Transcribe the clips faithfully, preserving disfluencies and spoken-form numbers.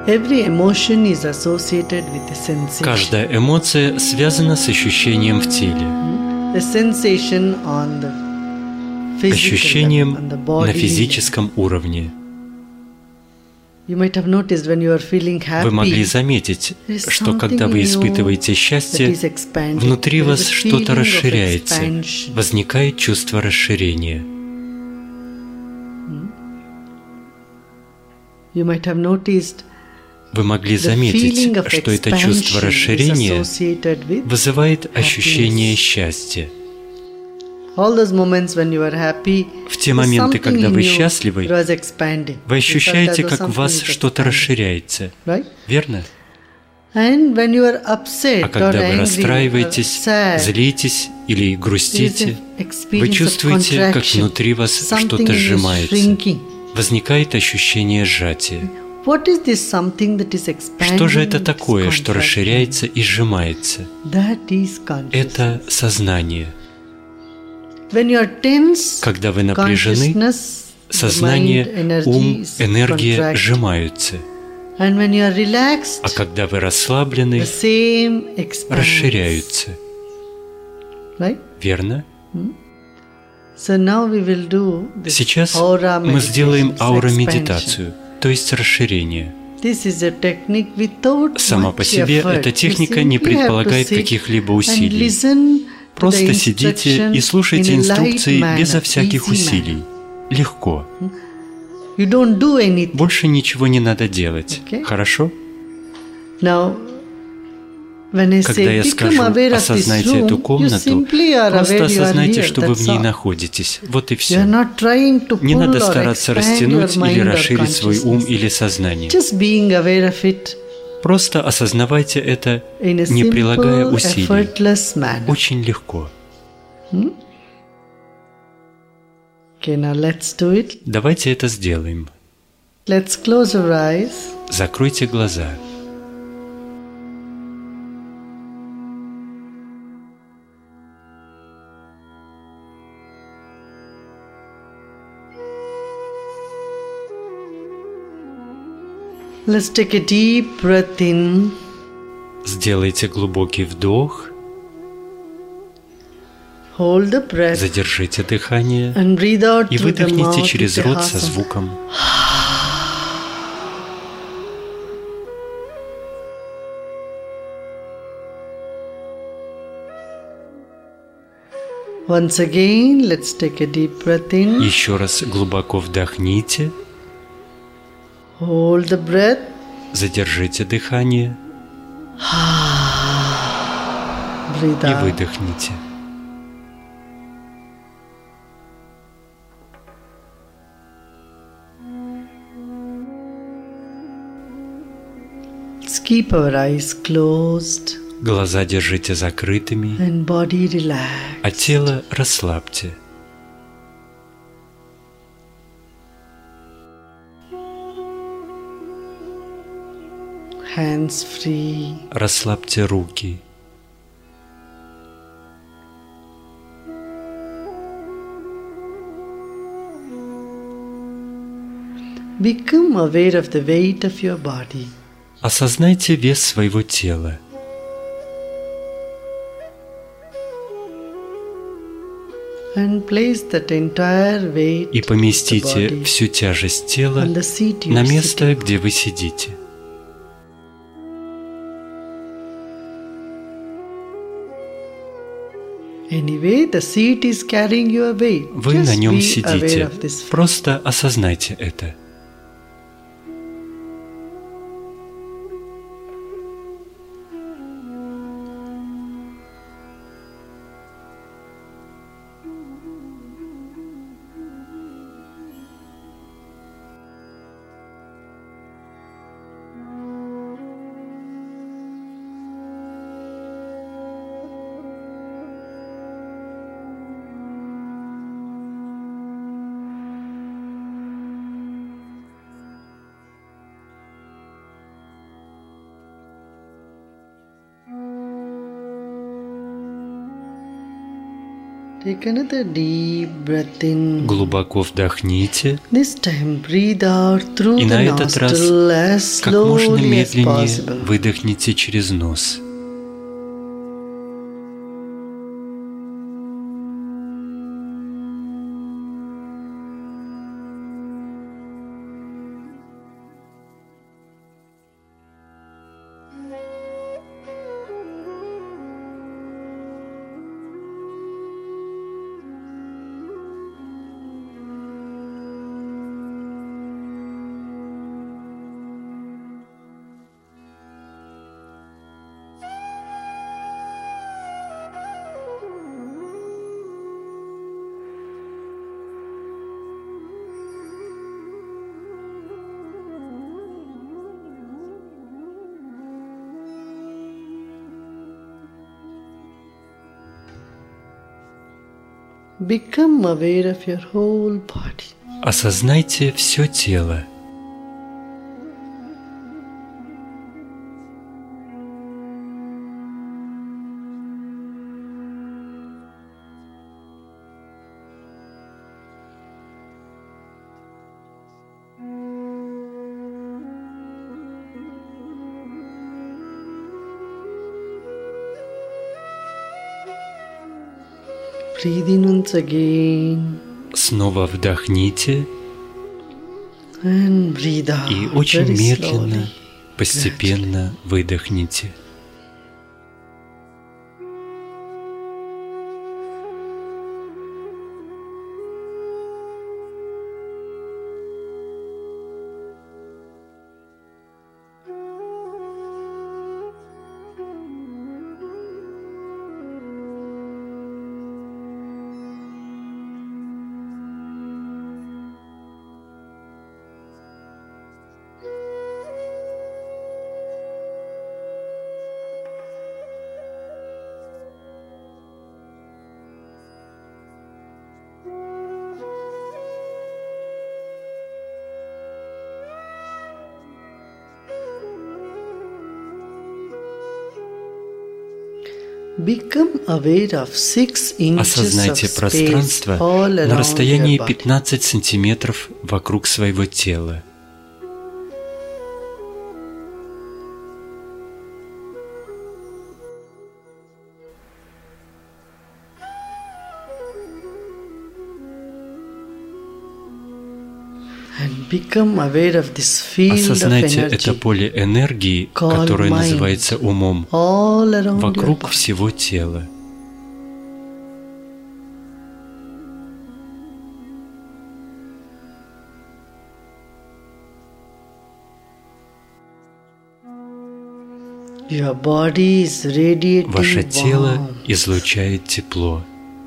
Every emotion is associated with a sensation. Каждая эмоция связана с ощущением в теле. The sensation on the physical Ощущением level, on the на body физическом уровне. You might have noticed when you are feeling happy, Вы могли заметить, there is что something когда вы in you испытываете that счастье, is expanding. внутри There is вас a что-то feeling of расширяется, expansion. возникает чувство расширения. You might have noticed Вы могли the заметить, feeling of что это чувство expansion is расширения associated with вызывает ощущение happiness. счастья. All those moments when you are happy, В те there's моменты, something когда in вы you счастливы, that was expanding. вы You felt ощущаете, as though как в something вас is что-то expanding. расширяется. Right? Верно? And when you are upset А or когда вы angry or расстраиваетесь, sad, злитесь или грустите, there is an вы experience of чувствуете, как contraction. внутри вас Something что-то in you сжимается. shrinking. Возникает ощущение сжатия. What is this something that is expanding? Что же это and такое, что contracting? расширяется и сжимается? That is consciousness. Это сознание. When you are tense, Когда вы напряжены, consciousness, сознание, the mind, energy ум, is энергия contracting. сжимаются. And when you are relaxed, А когда вы расслаблены, the same expands. расширяются. Right? Верно? So now we will do this Сейчас aura мы сделаем meditation, аура-медитацию, то есть расширение. This is a technique without Сама по much себе effort. эта You техника не simply have to предполагает sit каких-либо and усилий. listen to Просто the сидите и instruction слушайте in a light инструкции manner, безо всяких easy усилий. Легко. You don't do anything. Больше ничего не надо делать. Okay. Хорошо? Now, when I Когда say я become скажу aware of this «осознайте room», эту you комнату», simply are просто aware you are осознайте, here. что вы в That's ней all. находитесь. Вот и You are все. not trying to Не pull надо or стараться expand растянуть your или mind or расширить свой ум consciousness. или сознание. Just being aware of it Просто осознавайте это, in a не прилагая simple, усилий. effortless manner. Очень легко. Okay, now let's do it. Давайте это сделаем. Let's close our eyes. Закройте глаза. Let's take a deep breath in Сделайте глубокий вдох, hold the breath задержите дыхание and breathe out и through the выдохните mouth через with рот со Vihasana. звуком. Once again, let's take a deep breath in. Еще раз глубоко вдохните, Hold the breath. задержите дыхание Breathe и out. выдохните. Let's keep our eyes closed Глаза держите закрытыми, and body relaxed. а тело расслабьте. Hands free. Расслабьте руки. Become aware of the weight of your body. Осознайте вес своего тела. And place that entire weight И of the поместите body всю тяжесть тела on the seat you на are место, sitting. где вы сидите. Anyway, the seat is carrying your weight. Вы Just на нем be aware сидите. of this fact. Просто осознайте это. Take another deep breath in. Глубоко вдохните. This time breathe out through И the на этот раз nostril as как можно slowly as медленнее possible. выдохните через нос. Become aware of your whole body. Осознайте все тело. Breathe in once again. Снова вдохните And breathe out и очень very медленно, slowly. постепенно выдохните. Become aware of six inches Осознайте of space пространство all на around расстоянии your body. пятнадцать сантиметров вокруг своего тела. And become aware of this field Осознайте of это energy поле энергии, called которое mind. называется умом, all around your вокруг body. всего тела. Your body is radiating Ваше тело warmth. излучает тепло.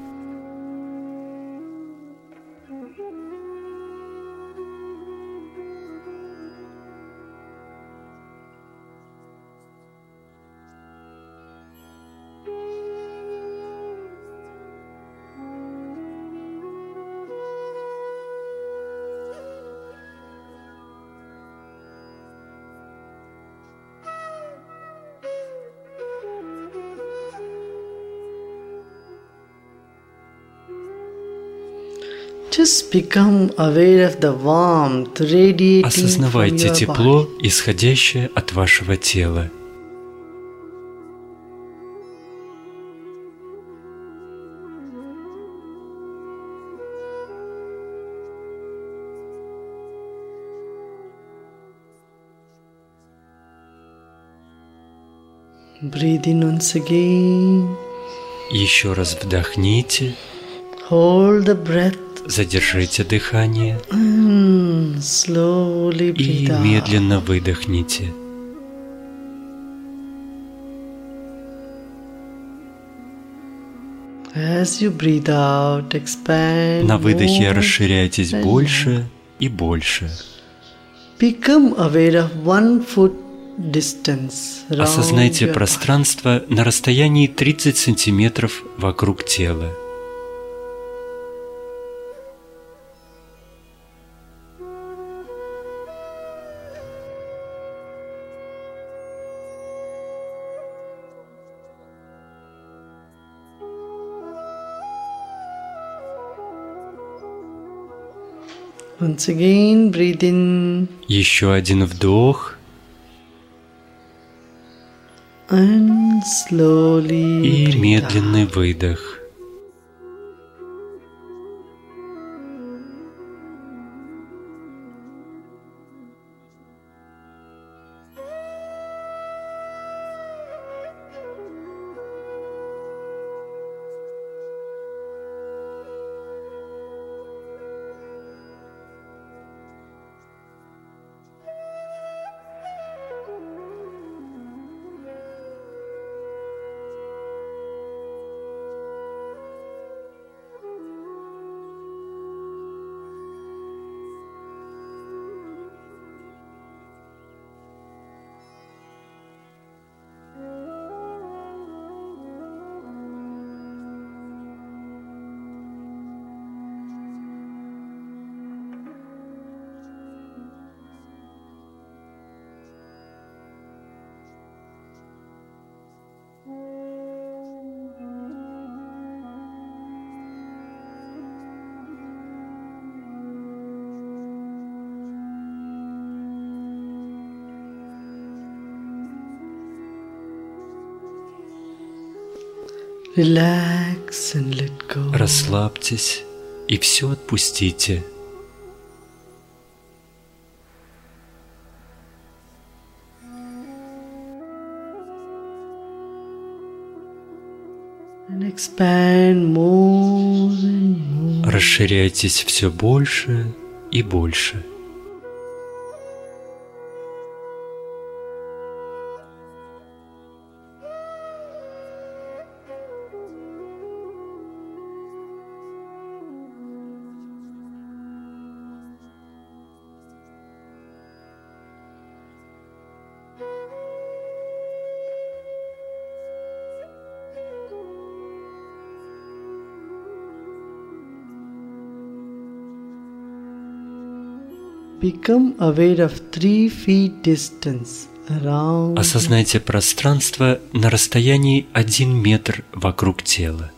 Just become aware of the warmth radiating from Осознавайте your тепло, body. исходящее от вашего тела. Breathe in once again. Еще раз вдохните, Hold the breath задержите дыхание and slowly и breathe out. медленно выдохните. As you breathe out, expand На выдохе more расширяйтесь and больше и больше. Become aware of one foot distance around Осознайте your пространство на расстоянии тридцать сантиметров вокруг тела. Once again, breathe in Еще один вдох and slowly и breathe медленный out. выдох. Relax and let go. Расслабьтесь и все отпустите. And expand more and more. Расширяйтесь все больше и больше. Become aware of three feet distance around. Осознайте пространство на расстоянии один метр вокруг тела.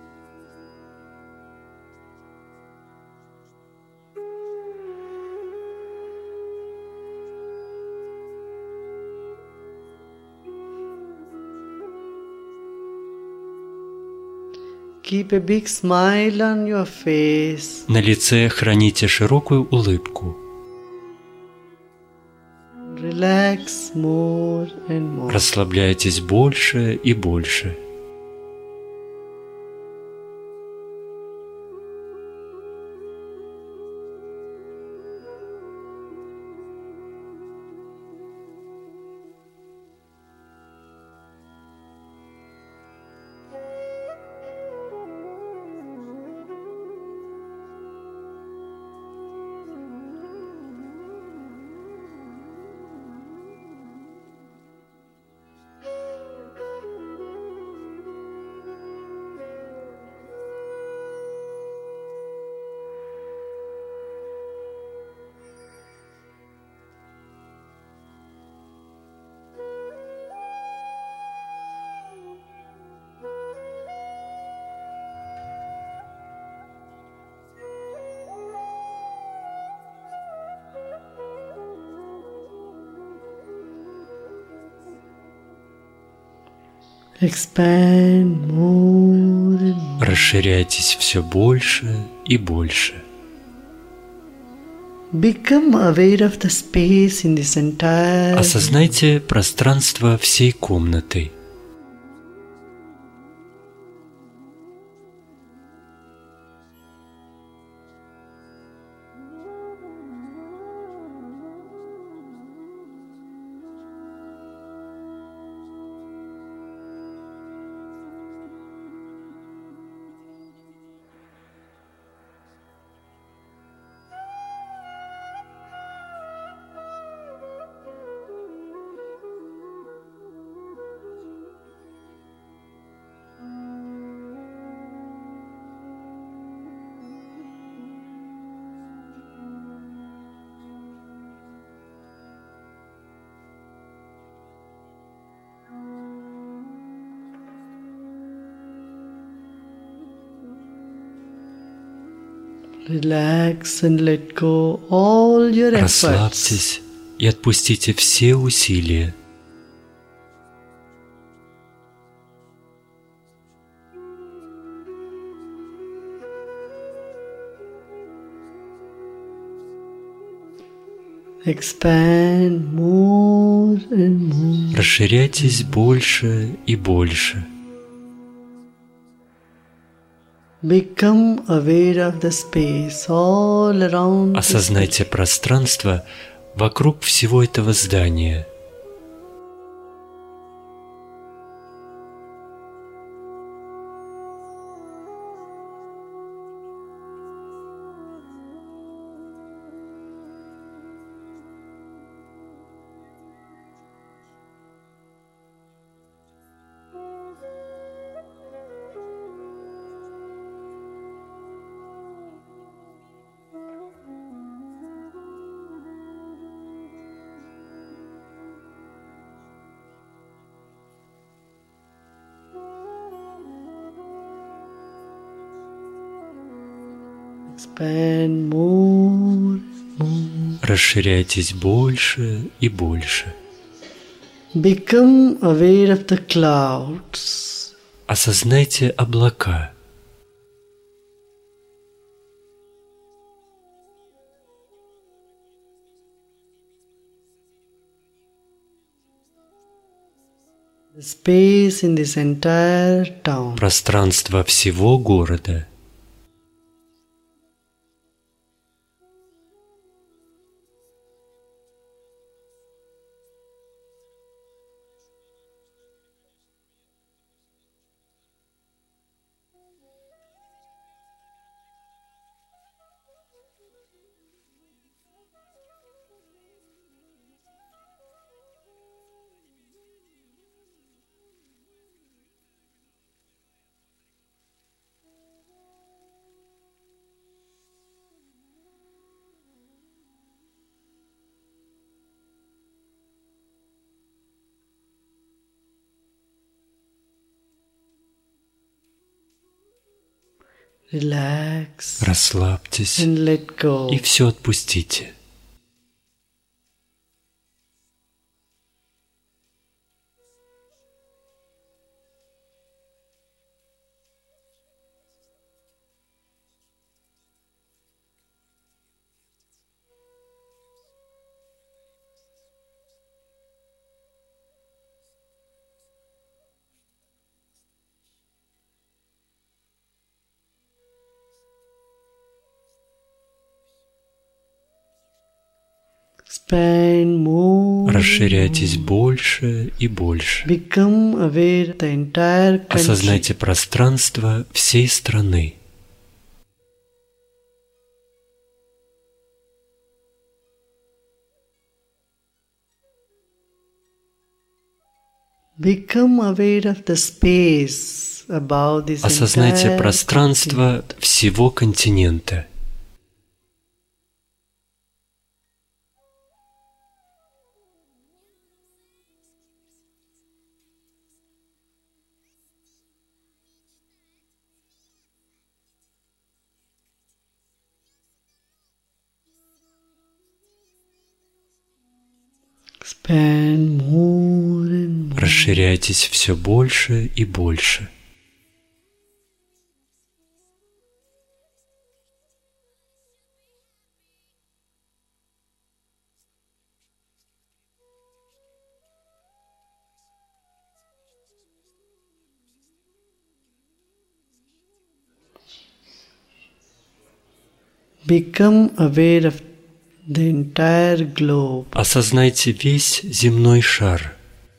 Keep a big smile on your face. На лице храните широкую улыбку. Relax more and more. Расслабляйтесь больше и больше. Expand more and more. Расширяйтесь все больше и больше. Become aware of the space in this entire. Осознайте пространство всей комнаты. Relax and let go all your efforts. Расслабьтесь и отпустите все усилия. Expand more and more. Расширяйтесь больше и больше. Become aware of the space all around. Осознайте пространство вокруг всего этого здания. Expand more, more. Расширяйтесь больше и больше. Become aware of the clouds. Осознайте облака. The space in this entire town. Пространство всего города. Relax Расслабьтесь and let go. и все отпустите. Expand more. Расширяйтесь больше и больше. Become aware of the entire country. Осознайте пространство всей страны. Become aware of the space above this Осознайте entire пространство всего континента. Expand more and more. Расширяйтесь все больше и больше. Become aware of the entire globe. Осознайте весь земной шар.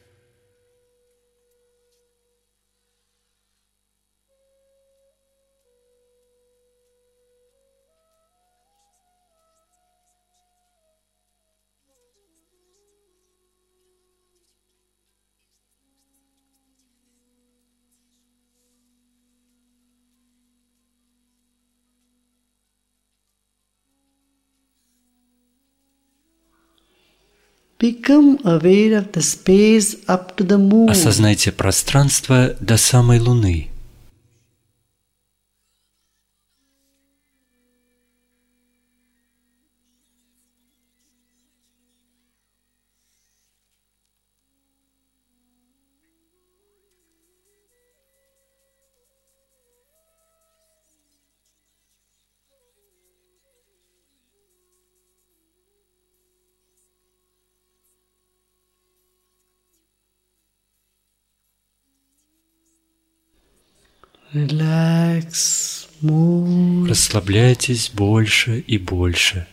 Become aware of the space up to the moon. Осознайте пространство до самой Луны. Relax more. Расслабляйтесь больше и больше.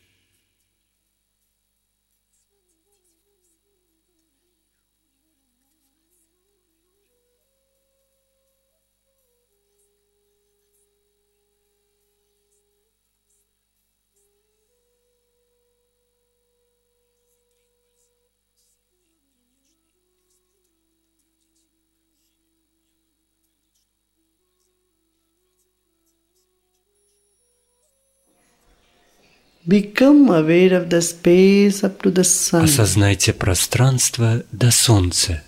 Become aware of the space up to the sun. Осознайте пространство до солнца.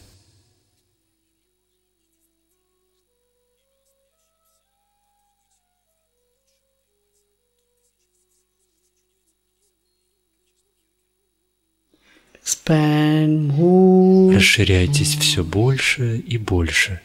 Expand more. Расширяйтесь все больше и больше.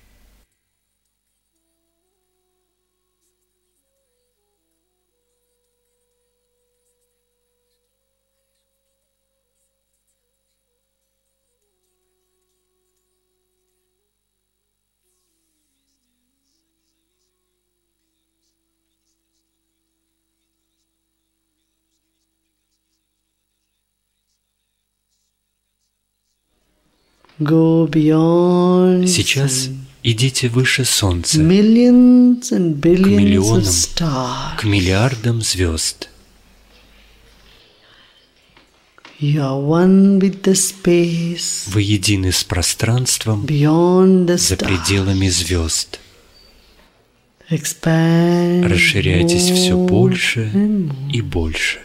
Go beyond. Сейчас идите выше солнца, Millions and к billions of миллионам, stars. к миллиардам звезд. You are one with the space Вы едины с пространством beyond the за stars. пределами звезд. Expand Расширяйтесь все more больше and more. и больше.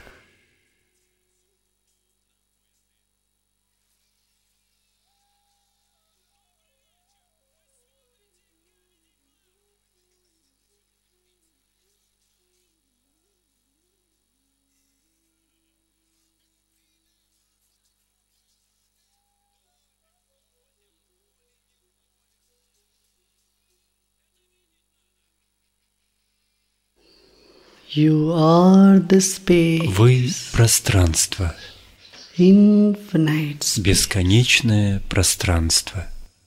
You are the space. Вы – пространство, Infinite space. бесконечное пространство.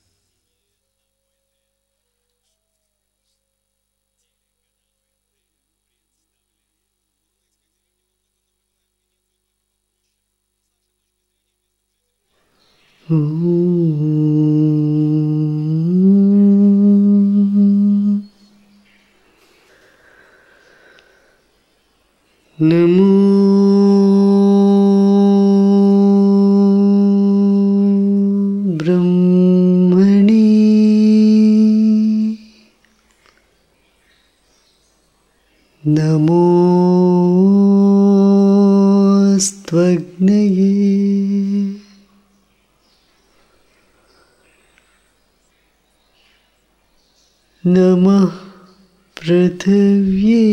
Namo Brahmani Namostvagnaye Namah Prithivye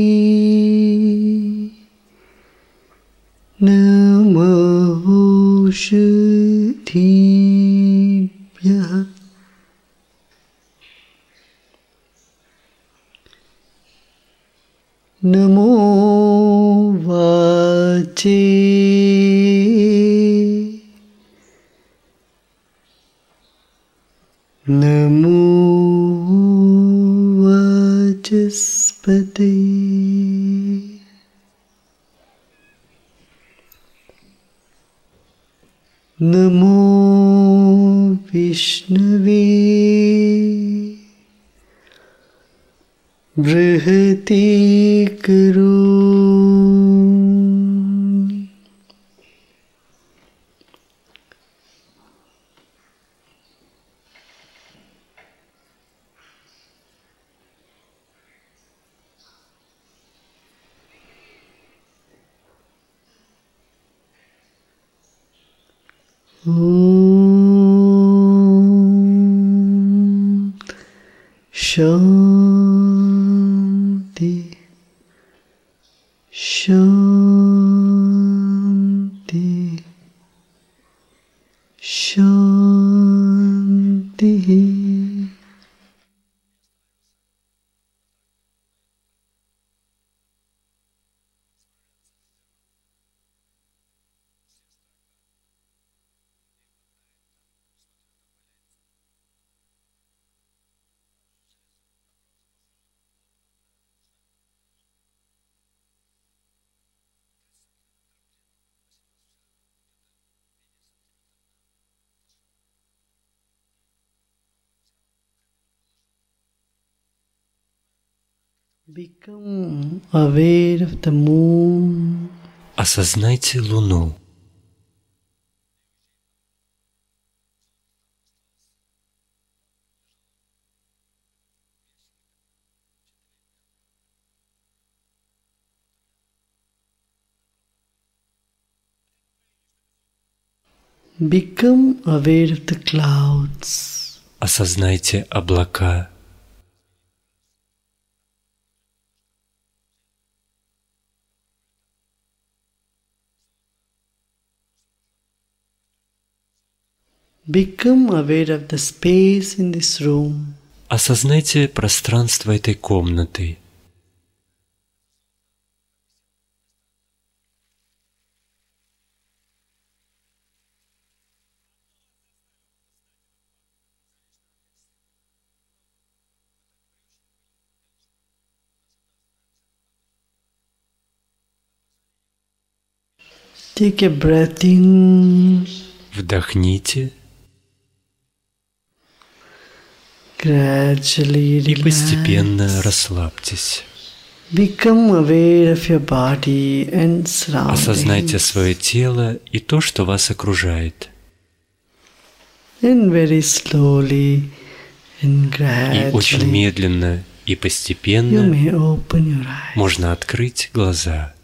Namo Shudhibhyah Namo Vache Namo Vachaspate Namo Vishnave Brihati Karuni Om Shanti Shanti Shanti. Become aware of the moon. Осознайте Луну. Become aware of the clouds. Осознайте облака. Become aware of the space in this room. Осознайте пространство этой комнаты. Take a breath in. Вдохните Gradually и relax. постепенно расслабьтесь. Become aware of your body and Осознайте surroundings. свое тело и то, что вас окружает. And very slowly and И очень gradually медленно и you постепенно may open your eyes. можно открыть глаза.